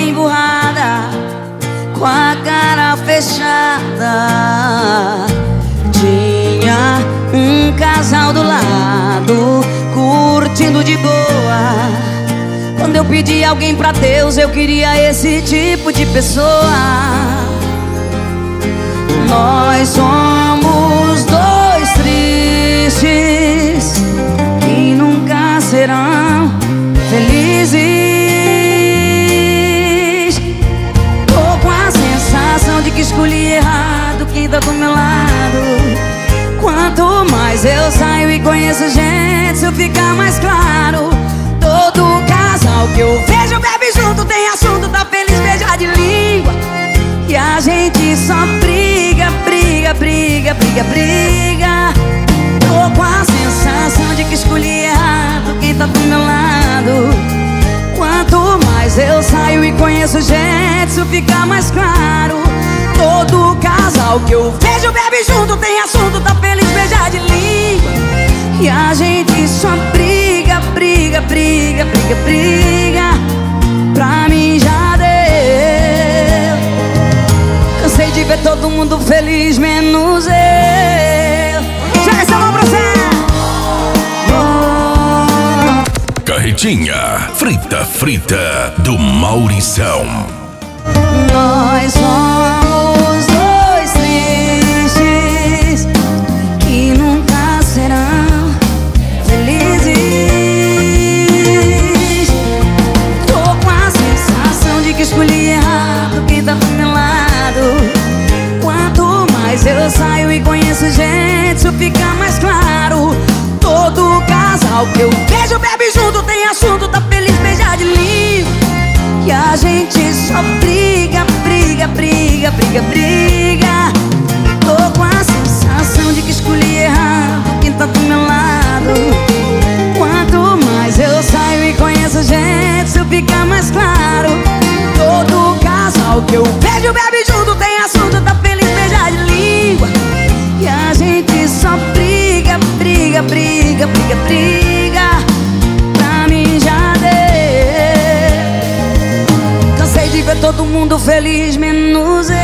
emburrada, com a cara fechada. Tinha um casal do lado, curtindo de boa. Quando eu pedi alguém pra Deus, eu queria esse tipo de pessoa. Nós somos dois tristes que nunca serão felizes. Tô com a sensação de que escolhi errado quem tá do meu lado. Quanto mais eu saio e conheço gente, isso fica mais claro. Todo casal que eu vejo bebe junto, tem assunto, tá feliz, beija de língua. E a gente só briga, briga, briga, briga, briga. Tô com a sensação de que escolhi errado quem tá do meu lado. Quanto mais eu saio e conheço gente, isso fica mais claro. Todo casal que eu vejo bebe junto, tem assunto, tá feliz, beija de língua. E a gente só briga, briga, briga, briga, briga. Pra mim já deu. Cansei de ver todo mundo feliz, menos eu. Joga essa mão pra você. Carretinha frita, frita do Maurição. Nós somos dois tristes que nunca serão felizes. Tô com a sensação de que escolhi errado quem tá do meu lado. Quanto mais eu saio e conheço gente, isso fica mais claro. Todo casal que eu vejo bebe junto, tem assunto, tá feliz, beija de língua. E a gente só briga, briga, briga, briga, briga. Tô com a sensação de que escolhi errado quem tá do meu lado. Quanto mais eu saio e conheço gente, isso fica mais claro. Todo casal que eu vejo bebe junto, tem assunto, tá feliz, beija de língua. E a gente só briga, briga, briga, briga, briga. Pra mim já deu. Cansei de ver todo mundo feliz, menos eu.